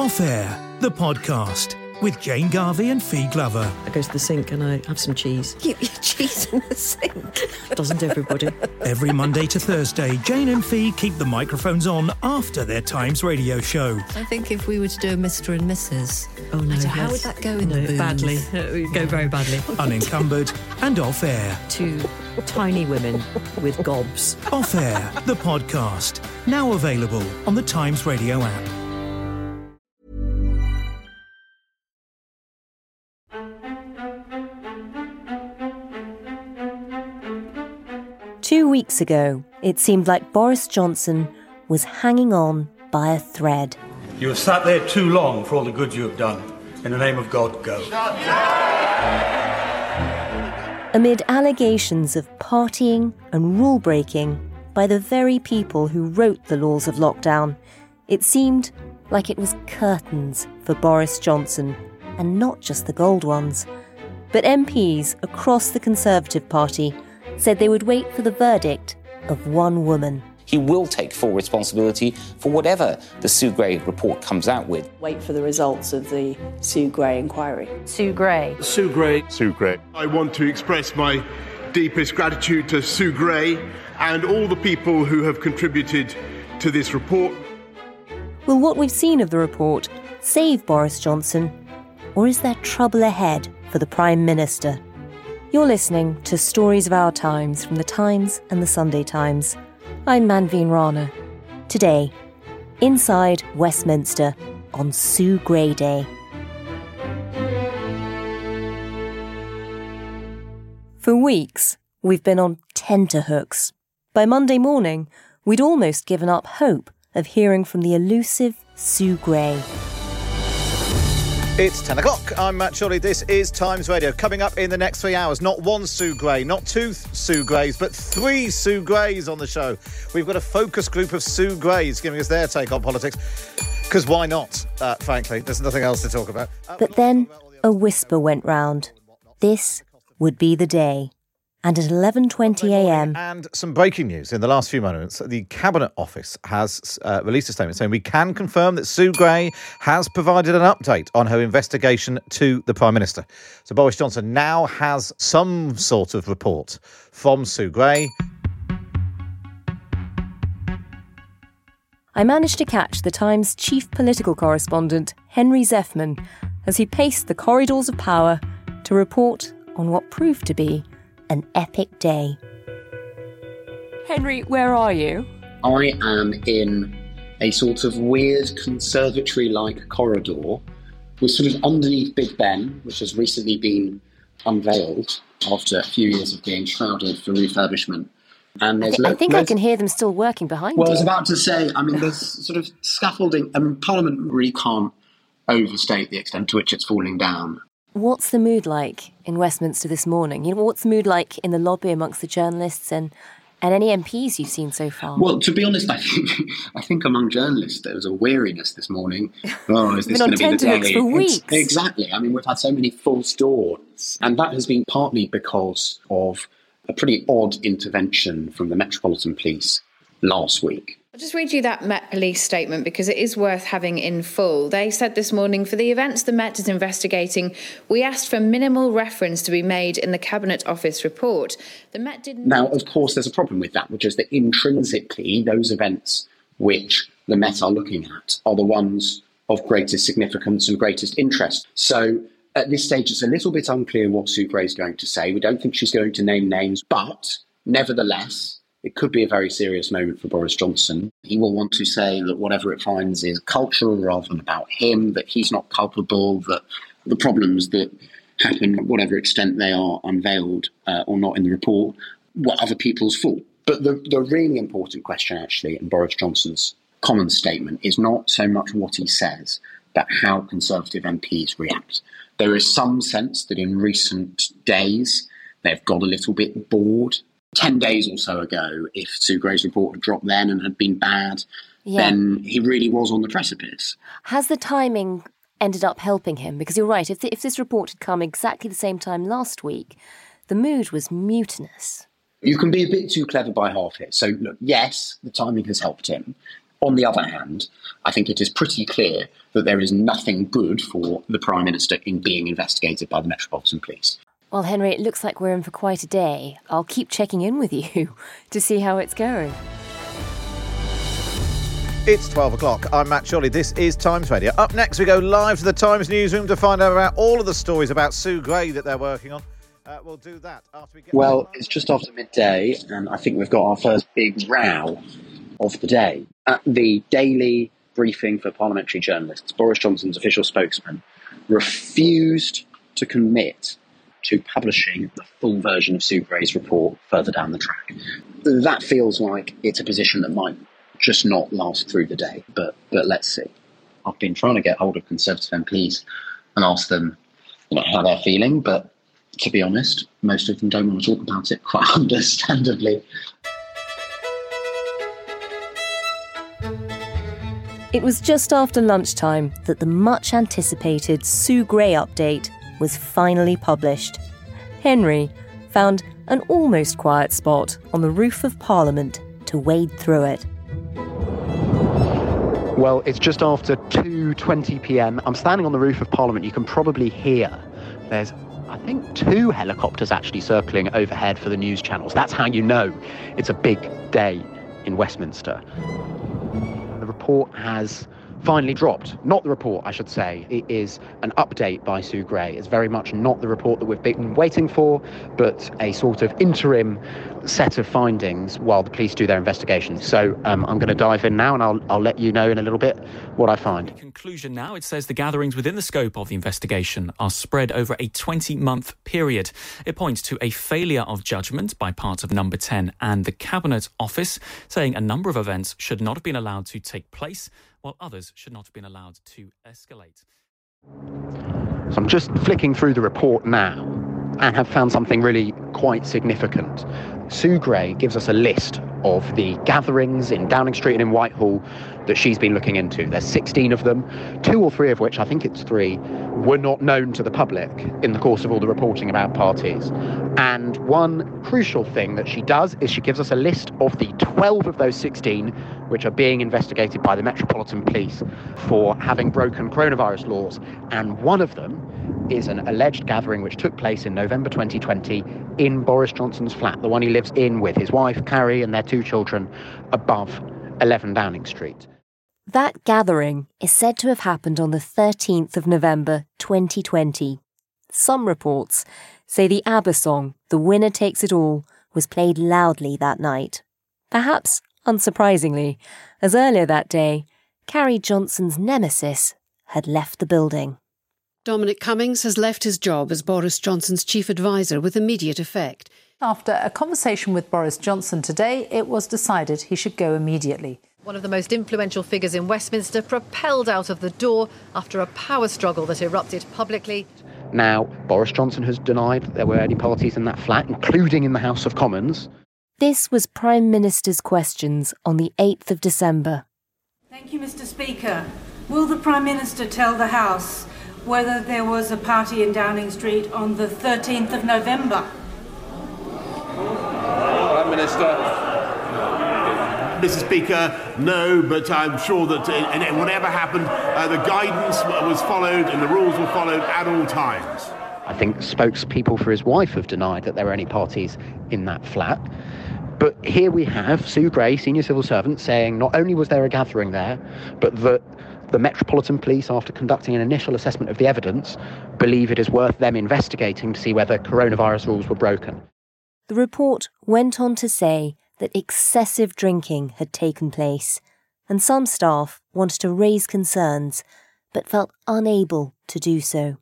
Off Air, the podcast with Jane Garvey and Fee Glover. I go to the sink and I have some cheese. You eat cheese in the sink? Doesn't everybody? Every Monday to Thursday, Jane and Fee keep the microphones on after their Times radio show. I think if we were to do a Mr. and Mrs. Oh no, how would that go in the booms? Badly. It would go very badly. Unencumbered and Off Air. Two tiny women with gobs. Off Air, the podcast. Now available on the Times radio app. Two weeks ago, it seemed like Boris Johnson was hanging on by a thread. You have sat there too long for all the good you have done. In the name of God, go. Amid allegations of partying and rule-breaking by the very people who wrote the laws of lockdown, it seemed like it was curtains for Boris Johnson, and not just the gold ones. But MPs across the Conservative Party said they would wait for the verdict of one woman. He will take full responsibility for whatever the Sue Gray report comes out with. Wait for the results of the Sue Gray inquiry. Sue Gray. Sue Gray. Sue Gray. I want to express my deepest gratitude to Sue Gray and all the people who have contributed to this report. Will what we've seen of the report save Boris Johnson, or is there trouble ahead for the Prime Minister? You're listening to Stories of Our Times from The Times and The Sunday Times. I'm Manveen Rana. Today, inside Westminster on Sue Gray Day. For weeks, we've been on tenterhooks. By Monday morning, we'd almost given up hope of hearing from the elusive Sue Gray. It's 10 o'clock. I'm Matt Chorley. This is Times Radio. Coming up in the next 3 hours, not one Sue Gray, not two Sue Grays, but three Sue Grays on the show. We've got a focus group of Sue Grays giving us their take on politics. Because why not, frankly? There's nothing else to talk about. But then a whisper went round. This would be the day. And at 11:20am... And some breaking news in the last few moments. The Cabinet Office has released a statement saying we can confirm that Sue Gray has provided an update on her investigation to the Prime Minister. So Boris Johnson now has some sort of report from Sue Gray. I managed to catch the Times chief political correspondent, Henry Zeffman, as he paced the corridors of power to report on what proved to be an epic day. Henry, where are you? I am in a sort of weird conservatory-like corridor. We're sort of underneath Big Ben, which has recently been unveiled after a few years of being shrouded for refurbishment. And I think I can hear them still working behind you. Well, I was about to say, there's sort of scaffolding. Parliament really can't overstate the extent to which it's falling down. What's the mood like in Westminster this morning? What's the mood like in the lobby amongst the journalists and any MPs you've seen so far? Well, to be honest, I think among journalists there was a weariness this morning. Oh, is this going to be the day? For weeks. Exactly. We've had so many false dawns, and that has been partly because of a pretty odd intervention from the Metropolitan Police last week. I'll just read you that Met Police statement because it is worth having in full. They said this morning, for the events the Met is investigating, we asked for minimal reference to be made in the Cabinet Office report. The Met didn't... Now, of course, there's a problem with that, which is that intrinsically those events which the Met are looking at are the ones of greatest significance and greatest interest. So at this stage, it's a little bit unclear what Sue Gray is going to say. We don't think she's going to name names, but nevertheless, it could be a very serious moment for Boris Johnson. He will want to say that whatever it finds is cultural rather than about him, that he's not culpable, that the problems that happen, whatever extent they are unveiled or not in the report, were other people's fault. But the really important question, actually, in Boris Johnson's common statement is not so much what he says, but how Conservative MPs react. There is some sense that in recent days they've got a little bit bored. 10 days or so ago, if Sue Gray's report had dropped then and had been bad, then he really was on the precipice. Has the timing ended up helping him? Because you're right, if this report had come exactly the same time last week, the mood was mutinous. You can be a bit too clever by half here. So, look, yes, the timing has helped him. On the other hand, I think it is pretty clear that there is nothing good for the Prime Minister in being investigated by the Metropolitan Police. Well, Henry, it looks like we're in for quite a day. I'll keep checking in with you to see how it's going. It's 12 o'clock. I'm Matt Chorley. This is Times Radio. Up next, we go live to the Times newsroom to find out about all of the stories about Sue Gray that they're working on. We'll do that after we get... Well, it's just after midday, and I think we've got our first big row of the day. At the daily briefing for parliamentary journalists, Boris Johnson's official spokesman refused to commit to publishing the full version of Sue Gray's report further down the track. That feels like it's a position that might just not last through the day, but let's see. I've been trying to get hold of Conservative MPs and ask them, how they're feeling, but to be honest, most of them don't want to talk about it, quite understandably. It was just after lunchtime that the much-anticipated Sue Gray update was finally published. Henry found an almost quiet spot on the roof of Parliament to wade through it. Well, it's just after 2:20 p.m. I'm standing on the roof of Parliament. You can probably hear there's, I think, 2 helicopters actually circling overhead for the news channels. That's how you know it's a big day in Westminster. The report has finally dropped. Not the report, I should say. It is an update by Sue Gray. It's very much not the report that we've been waiting for, but a sort of interim set of findings while the police do their investigation. So I'm going to dive in now, and I'll let you know in a little bit what I find. In conclusion now, it says the gatherings within the scope of the investigation are spread over a 20-month period. It points to a failure of judgment by parts of Number 10 and the Cabinet Office, saying a number of events should not have been allowed to take place, while others should not have been allowed to escalate. So I'm just flicking through the report now and have found something really quite significant. Sue Gray gives us a list of the gatherings in Downing Street and in Whitehall that she's been looking into. There's 16 of them, 2 or 3 of which, I think it's 3, were not known to the public in the course of all the reporting about parties. And one crucial thing that she does is she gives us a list of the 12 of those 16 which are being investigated by the Metropolitan Police for having broken coronavirus laws. And one of them is an alleged gathering which took place in November 2020 in Boris Johnson's flat, the one he lives in with his wife, Carrie, and their 2 children, above 11 Downing Street. That gathering is said to have happened on the 13th of November 2020. Some reports say the ABBA song, The Winner Takes It All, was played loudly that night. Perhaps unsurprisingly, as earlier that day, Carrie Johnson's nemesis had left the building. Dominic Cummings has left his job as Boris Johnson's chief advisor with immediate effect. After a conversation with Boris Johnson today, it was decided he should go immediately. One of the most influential figures in Westminster propelled out of the door after a power struggle that erupted publicly. Now, Boris Johnson has denied that there were any parties in that flat, including in the House of Commons. This was Prime Minister's questions on the 8th of December. Thank you, Mr. Speaker. Will the Prime Minister tell the House whether there was a party in Downing Street on the 13th of November? Prime Minister. Mr. Speaker, no, but I'm sure that whatever happened, the guidance was followed and the rules were followed at all times. I think spokespeople for his wife have denied that there were any parties in that flat. But here we have Sue Gray, senior civil servant, saying not only was there a gathering there, but that the Metropolitan Police, after conducting an initial assessment of the evidence, believe it is worth them investigating to see whether coronavirus rules were broken. The report went on to say that excessive drinking had taken place, and some staff wanted to raise concerns, but felt unable to do so.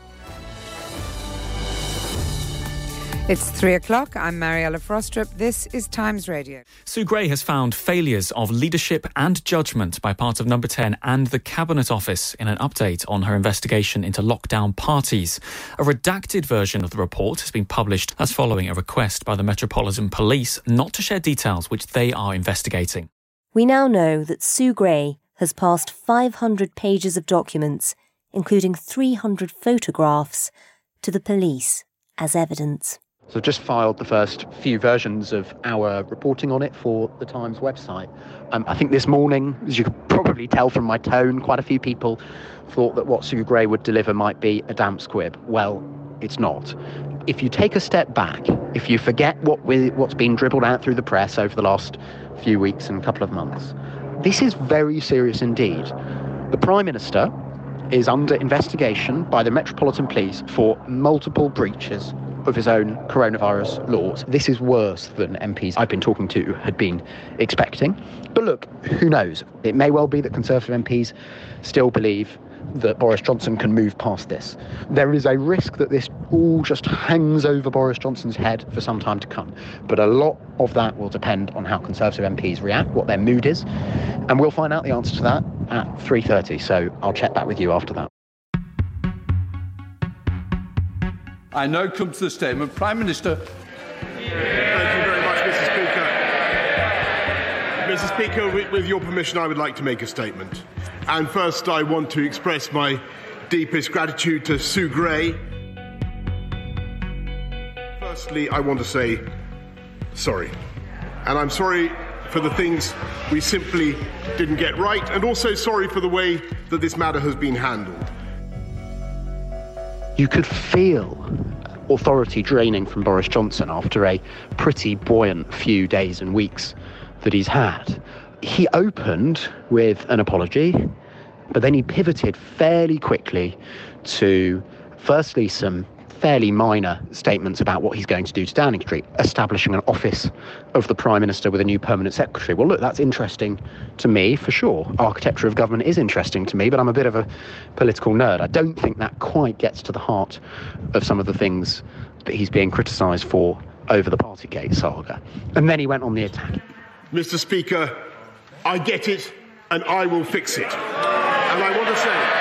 It's 3 o'clock. I'm Mariella Frostrup. This is Times Radio. Sue Gray has found failures of leadership and judgment by part of Number 10 and the Cabinet Office in an update on her investigation into lockdown parties. A redacted version of the report has been published as following a request by the Metropolitan Police not to share details which they are investigating. We now know that Sue Gray has passed 500 pages of documents, including 300 photographs, to the police as evidence. So I've just filed the first few versions of our reporting on it for the Times website. I think this morning, as you could probably tell from my tone, quite a few people thought that what Sue Gray would deliver might be a damp squib. Well, it's not. If you take a step back, if you forget what's been dribbled out through the press over the last few weeks and couple of months, this is very serious indeed. The Prime Minister is under investigation by the Metropolitan Police for multiple breaches of his own coronavirus laws. This is worse than MPs I've been talking to had been expecting. But look, who knows? It may well be that Conservative MPs still believe that Boris Johnson can move past this. There is a risk that this all just hangs over Boris Johnson's head for some time to come. But a lot of that will depend on how Conservative MPs react, what their mood is. And we'll find out the answer to that at 3:30. So I'll check back with you after that. I now come to the statement. Prime Minister. Thank you very much, Mr. Speaker. Mr. Speaker, with your permission, I would like to make a statement. And first, I want to express my deepest gratitude to Sue Gray. Firstly, I want to say sorry. And I'm sorry for the things we simply didn't get right, and also sorry for the way that this matter has been handled. You could feel authority draining from Boris Johnson after a pretty buoyant few days and weeks that he's had. He opened with an apology, but then he pivoted fairly quickly to, firstly, some fairly minor statements about what he's going to do to Downing Street, establishing an office of the Prime Minister with a new permanent secretary. Well, look, that's interesting to me, for sure. Architecture of government is interesting to me, but I'm a bit of a political nerd. I don't think that quite gets to the heart of some of the things that he's being criticised for over the Partygate saga. And then he went on the attack. Mr. Speaker, I get it, and I will fix it. And I want to say...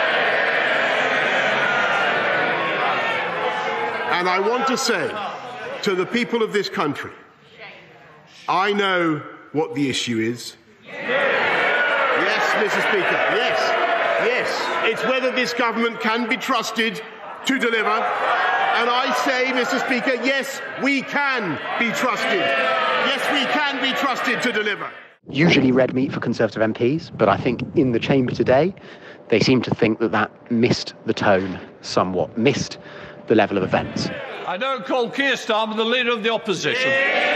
And I want to say to the people of this country, I know what the issue is. Yes, Mr. Speaker, yes. It's whether this government can be trusted to deliver. And I say, Mr. Speaker, yes, we can be trusted. Yes, we can be trusted to deliver. Usually red meat for Conservative MPs, but I think in the chamber today, they seem to think that missed the tone somewhat, missed the level of events. I now call Keir Starmer the Leader of the Opposition.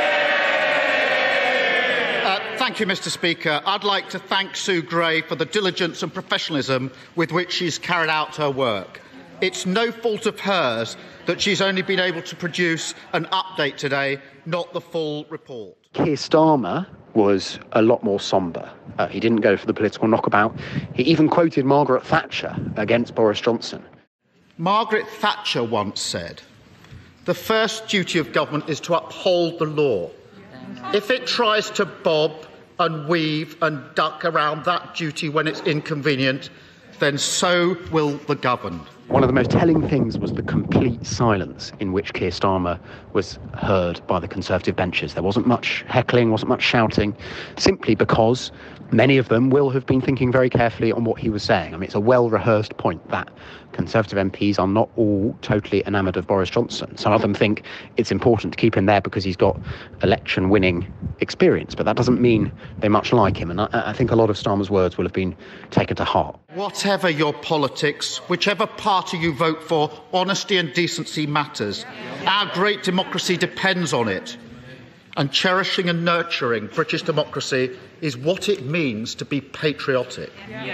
Thank you, Mr. Speaker. I'd like to thank Sue Gray for the diligence and professionalism with which she's carried out her work. It's no fault of hers that she's only been able to produce an update today, not the full report. Keir Starmer was a lot more sombre. He didn't go for the political knockabout. He even quoted Margaret Thatcher against Boris Johnson. Margaret Thatcher once said, "The first duty of government is to uphold the law. If it tries to bob and weave and duck around that duty when it's inconvenient, then so will the governed." One of the most telling things was the complete silence in which Keir Starmer was heard by the Conservative benches. There wasn't much heckling, wasn't much shouting, simply because many of them will have been thinking very carefully on what he was saying. I mean, it's a well-rehearsed point that Conservative MPs are not all totally enamoured of Boris Johnson. Some of them think it's important to keep him there because he's got election-winning experience, but that doesn't mean they much like him. And I think a lot of Starmer's words will have been taken to heart. Whatever your politics, whichever party you vote for, honesty and decency matters. Our great democracy depends on it. And cherishing and nurturing British democracy is what it means to be patriotic.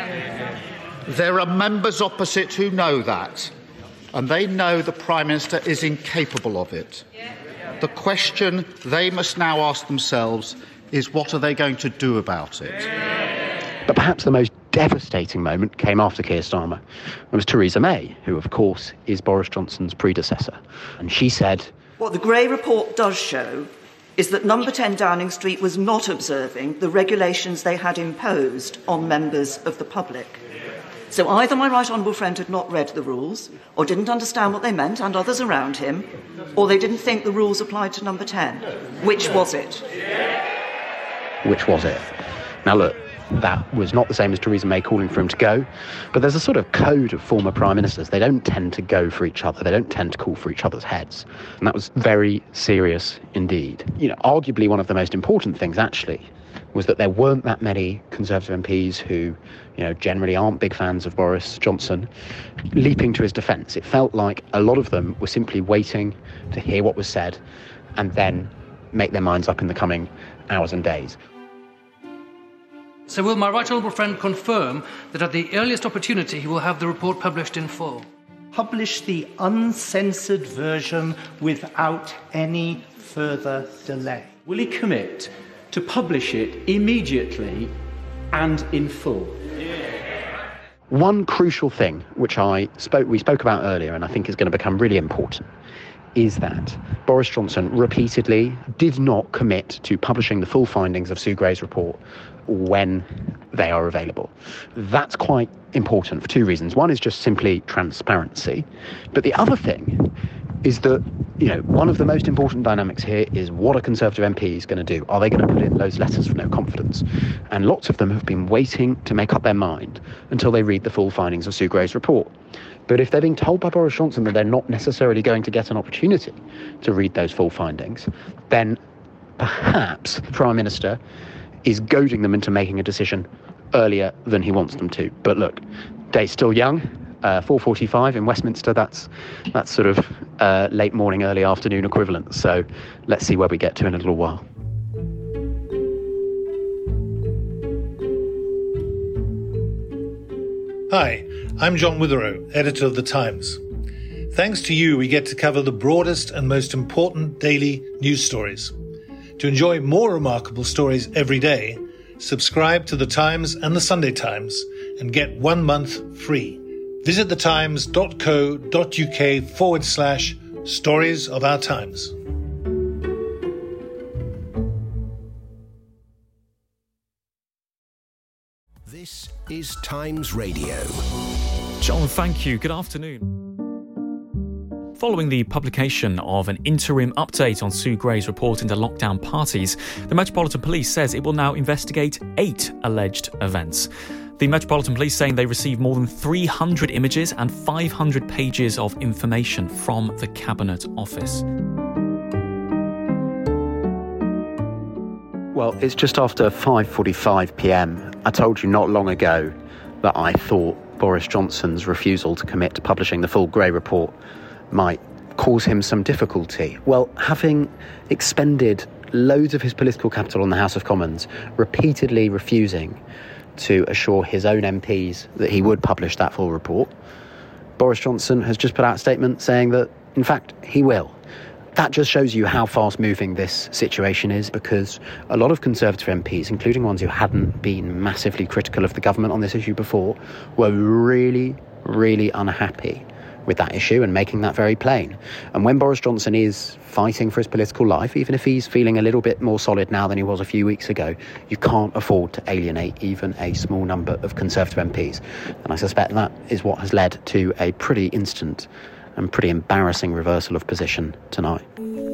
There are members opposite who know that, and they know the Prime Minister is incapable of it. The question they must now ask themselves is, what are they going to do about it? But perhaps the most devastating moment came after Keir Starmer. It was Theresa May, who, of course, is Boris Johnson's predecessor. And she said, "What the Gray report does show is that Number 10 Downing Street was not observing the regulations they had imposed on members of the public. So either my right honourable friend had not read the rules, or didn't understand what they meant, and others around him, or they didn't think the rules applied to Number 10. Which was it?" Which was it? Now look, That was not the same as Theresa May calling for him to go. But there's a sort of code of former prime ministers. They don't tend to go for each other. They don't tend to call for each other's heads. And that was very serious indeed. Arguably one of the most important things, actually, was that there weren't that many Conservative MPs who, generally aren't big fans of Boris Johnson, leaping to his defence. It felt like a lot of them were simply waiting to hear what was said and then make their minds up in the coming hours and days. So will my right honourable friend confirm that at the earliest opportunity he will have the report published in full? Publish the uncensored version without any further delay. Will he commit to publish it immediately and in full? One crucial thing which we spoke about earlier and I think is going to become really important is that Boris Johnson repeatedly did not commit to publishing the full findings of Sue Gray's report when they are available. That's quite important for two reasons. One is just simply transparency. But the other thing is that, one of the most important dynamics here is what a Conservative MP is going to do. Are they going to put in those letters of no confidence? And lots of them have been waiting to make up their mind until they read the full findings of Sue Gray's report. But if they're being told by Boris Johnson that they're not necessarily going to get an opportunity to read those full findings, then perhaps the Prime Minister is goading them into making a decision earlier than he wants them to. But look, day's still young. 4:45 in Westminster, that's sort of late morning, early afternoon equivalent. So let's see where we get to in a little while. Hi, I'm John Witherow, editor of The Times. Thanks to you, we get to cover the broadest and most important daily news stories. To enjoy more remarkable stories every day, subscribe to The Times and The Sunday Times and get 1 month free. Visit thetimes.co.uk/stories of our times. This is Times Radio. John, thank you. Good afternoon. Following the publication of an interim update on Sue Gray's report into lockdown parties, the Metropolitan Police says it will now investigate 8 alleged events. The Metropolitan Police saying they received more than 300 images and 500 pages of information from the Cabinet Office. Well, it's just after 5:45 p.m. I told you not long ago that I thought Boris Johnson's refusal to commit to publishing the full Gray report might cause him some difficulty. Well, having expended loads of his political capital on the House of Commons, repeatedly refusing to assure his own MPs that he would publish that full report, Boris Johnson has just put out a statement saying that, in fact, he will. That just shows you how fast-moving this situation is, because a lot of Conservative MPs, including ones who hadn't been massively critical of the government on this issue before, were really, really unhappy with that issue and making that very plain. And when Boris Johnson is fighting for his political life, even if he's feeling a little bit more solid now than he was a few weeks ago, you can't afford to alienate even a small number of Conservative MPs. And I suspect that is what has led to a pretty instant and pretty embarrassing reversal of position tonight.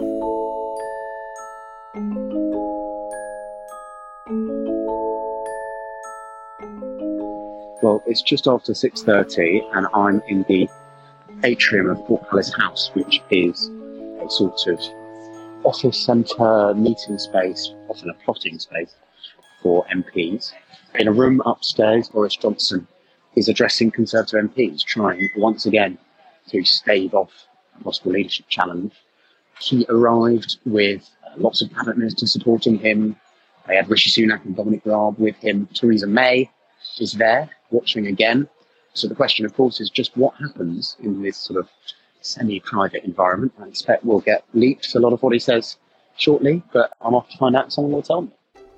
Well, it's just after 6:30 and I'm in the atrium of Portpalace House, which is a sort of office centre, meeting space, often a plotting space for MPs. In a room upstairs, Boris Johnson is addressing Conservative MPs, trying once again to stave off a possible leadership challenge. He arrived with lots of cabinet ministers supporting him. They had Rishi Sunak and Dominic Raab with him. Theresa May is there, watching again. So the question, of course, is just what happens in this sort of semi-private environment. I expect we'll get leaked a lot of what he says shortly, but I'm off to find out. Someone will tell me.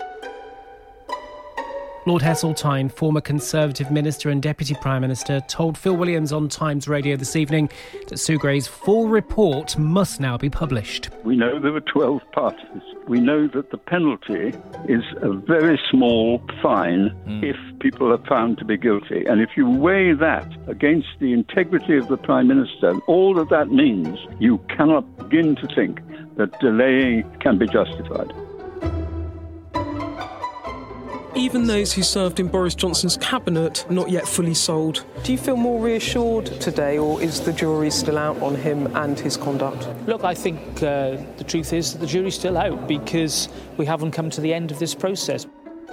Lord Heseltine, former Conservative Minister and Deputy Prime Minister, told Phil Williams on Times Radio this evening that Sue Gray's full report must now be published. We know there were 12 parties. We know that the penalty is a very small fine if people are found to be guilty. And if you weigh that against the integrity of the Prime Minister, all that means, you cannot begin to think that delaying can be justified. even those who served in Boris Johnson's cabinet not yet fully sold. Do you feel more reassured today, or is the jury still out on him and his conduct? Look, I think the truth is that the jury's still out because we haven't come to the end of this process.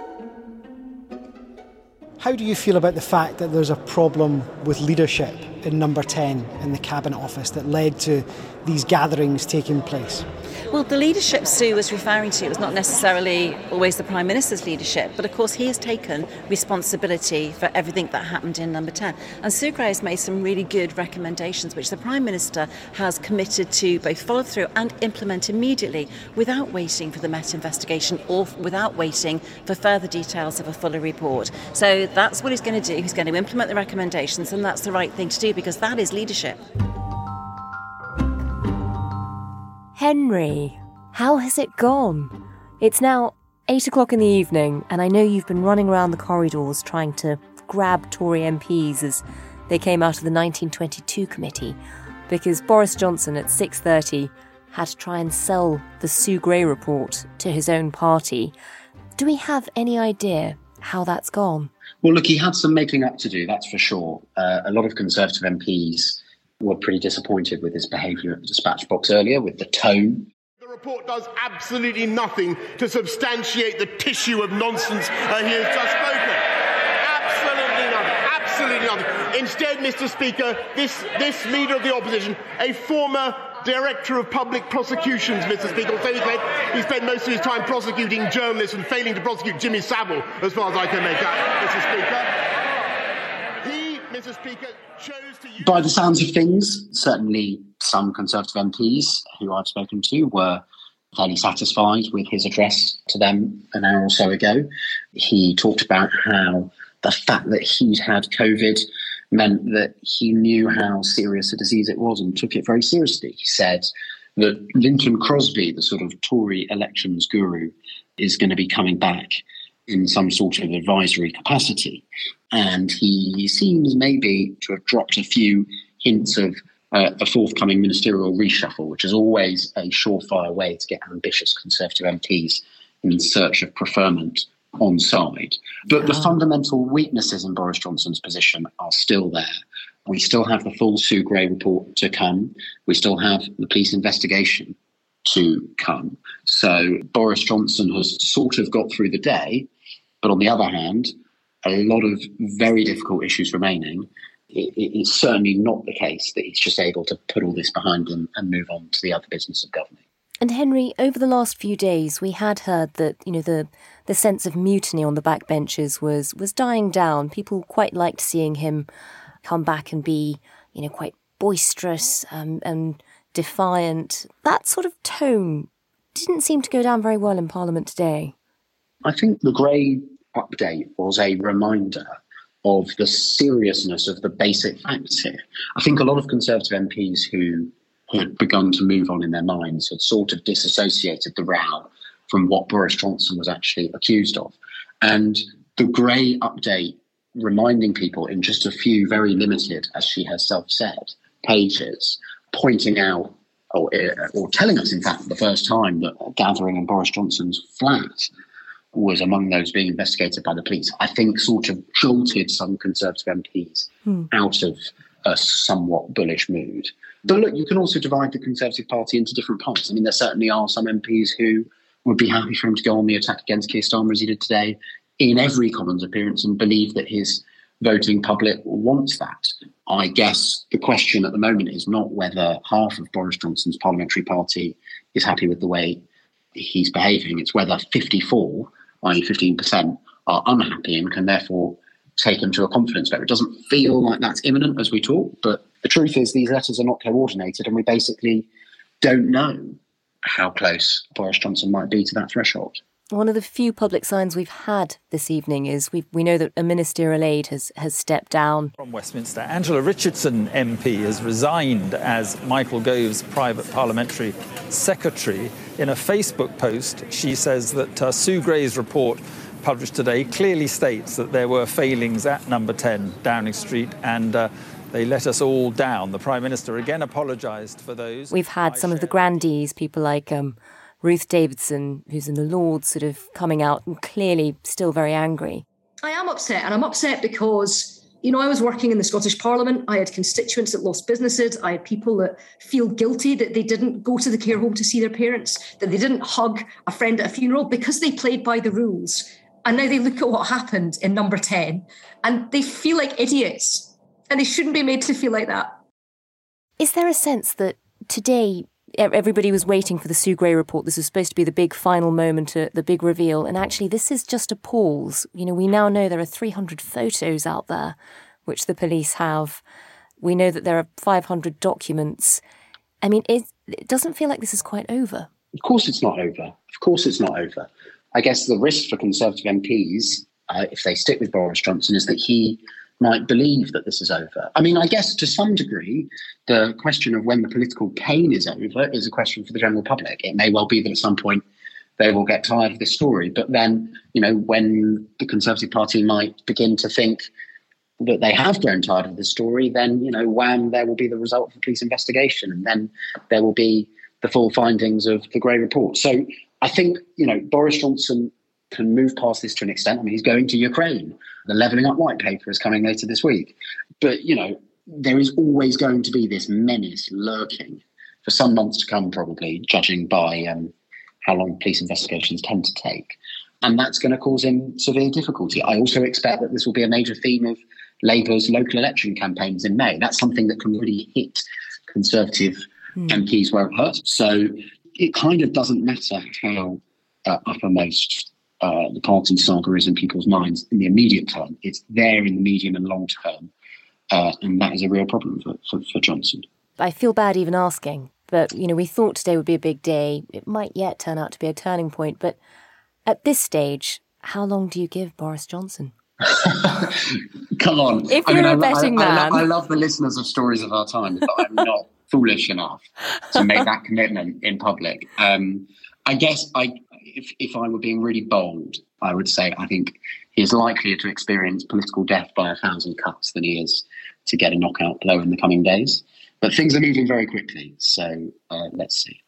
How do you feel about the fact that there's a problem with leadership in Number 10 in the Cabinet Office that led to these gatherings taking place? Well, the leadership Sue was referring to was not necessarily always the Prime Minister's leadership, but of course he has taken responsibility for everything that happened in Number 10. And Sue Gray has made some really good recommendations which the Prime Minister has committed to both follow through and implement immediately without waiting for the Met investigation or without waiting for further details of a fuller report. So that's what he's going to do. He's going to implement the recommendations, and that's the right thing to do because that is leadership. Henry, how has it gone? It's now 8 o'clock in the evening, and I know you've been running around the corridors trying to grab Tory MPs as they came out of the 1922 committee, because Boris Johnson at 6:30 had to try and sell the Sue Gray report to his own party. Do we have any idea how that's gone? Well, look, he had some making up to do, that's for sure. A lot of Conservative MPs were pretty disappointed with his behaviour at the dispatch box earlier, with the tone. The report does absolutely nothing to substantiate the tissue of nonsense he has just spoken. Absolutely nothing. Absolutely nothing. Instead, Mr. Speaker, this leader of the opposition, a former Director of Public Prosecutions, Mr. Speaker, he spent most of his time prosecuting journalists and failing to prosecute Jimmy Savile, as far as I can make out, Mr. Speaker. He, Mr. Speaker, chose to use... By the sounds of things, certainly some Conservative MPs who I've spoken to were fairly satisfied with his address to them an hour or so ago. He talked about how the fact that he'd had COVID meant that he knew how serious a disease it was and took it very seriously. He said that Linton Crosby, the sort of Tory elections guru, is going to be coming back in some sort of advisory capacity. And he seems maybe to have dropped a few hints of a forthcoming ministerial reshuffle, which is always a surefire way to get ambitious Conservative MPs in search of preferment on side. But the fundamental weaknesses in Boris Johnson's position are still there. We still have the full Sue Gray report to come. We still have the police investigation to come. So Boris Johnson has sort of got through the day, but on the other hand, a lot of very difficult issues remaining. It's certainly not the case that he's just able to put all this behind him and move on to the other business of governing. And Henry, over the last few days, we had heard that, the sense of mutiny on the backbenches was dying down. People quite liked seeing him come back and be, quite boisterous and defiant. That sort of tone didn't seem to go down very well in Parliament today. I think the Gray update was a reminder of the seriousness of the basic facts here. I think a lot of Conservative MPs who had begun to move on in their minds had sort of disassociated the row from what Boris Johnson was actually accused of. And the Gray update reminding people in just a few very limited, as she herself said, pages, pointing out or telling us, in fact, for the first time that a gathering in Boris Johnson's flat was among those being investigated by the police, I think sort of jolted some Conservative MPs out of a somewhat bullish mood. But look, you can also divide the Conservative Party into different parts. I mean, there certainly are some MPs who would be happy for him to go on the attack against Keir Starmer as he did today in every Commons appearance and believe that his voting public wants that. I guess the question at the moment is not whether half of Boris Johnson's parliamentary party is happy with the way he's behaving. It's whether 54, i.e. 15%, are unhappy and can therefore take him to a confidence vote. It doesn't feel like that's imminent as we talk, but the truth is these letters are not coordinated and we basically don't know how close Boris Johnson might be to that threshold. One of the few public signs we've had this evening is we know that a ministerial aide has stepped down. From Westminster, Angela Richardson MP has resigned as Michael Gove's private parliamentary secretary. In a Facebook post, she says that Sue Gray's report published today clearly states that there were failings at Number 10 Downing Street and they let us all down. The Prime Minister again apologised for those. We've had some of the grandees, people like Ruth Davidson, who's in the Lords, sort of coming out and clearly still very angry. I am upset, and I'm upset because, you know, I was working in the Scottish Parliament. I had constituents that lost businesses. I had people that feel guilty that they didn't go to the care home to see their parents, that they didn't hug a friend at a funeral because they played by the rules. And now they look at what happened in Number 10 and they feel like idiots, and they shouldn't be made to feel like that. Is there a sense that today everybody was waiting for the Sue Gray report? This was supposed to be the big final moment, the big reveal, and actually this is just a pause. You know, we now know there are 300 photos out there which the police have. We know that there are 500 documents. I mean, it doesn't feel like this is quite over. Of course it's not over. Of course it's not over. I guess the risk for Conservative MPs, if they stick with Boris Johnson, is that he might believe that this is over. I mean, I guess to some degree, the question of when the political pain is over is a question for the general public. It may well be that at some point they will get tired of this story. But then, you know, when the Conservative Party might begin to think that they have grown tired of this story, then, you know, wham, there will be the result of the police investigation. And then there will be the full findings of the Gray report. So I think, you know, Boris Johnson can move past this to an extent. I mean, he's going to Ukraine. The Levelling Up white paper is coming later this week. But, you know, there is always going to be this menace lurking for some months to come, probably, judging by how long police investigations tend to take. And that's going to cause him severe difficulty. I also expect that this will be a major theme of Labour's local election campaigns in May. That's something that can really hit Conservative MPs where it hurts. So it kind of doesn't matter how uppermost the party saga is in people's minds in the immediate term. It's there in the medium and long term. And that is a real problem for Johnson. I feel bad even asking, but, you know, we thought today would be a big day. It might yet turn out to be a turning point. But at this stage, how long do you give Boris Johnson? Come on. If you're a betting man. I love the listeners of Stories of Our Time, but I'm not foolish enough to make that commitment in public. I guess if I were being really bold, I would say I think he is likelier to experience political death by 1,000 cuts than he is to get a knockout blow in the coming days. But things are moving very quickly, so let's see.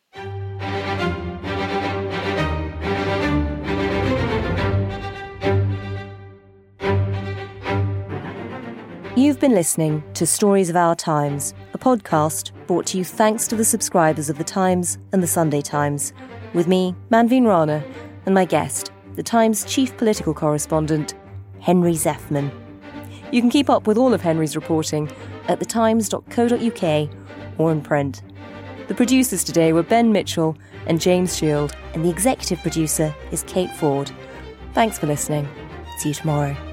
You've been listening to Stories of Our Times, a podcast brought to you thanks to the subscribers of The Times and The Sunday Times, with me, Manveen Rana, and my guest, The Times chief political correspondent, Henry Zeffman. You can keep up with all of Henry's reporting at thetimes.co.uk or in print. The producers today were Ben Mitchell and James Shield, and the executive producer is Kate Ford. Thanks for listening. See you tomorrow.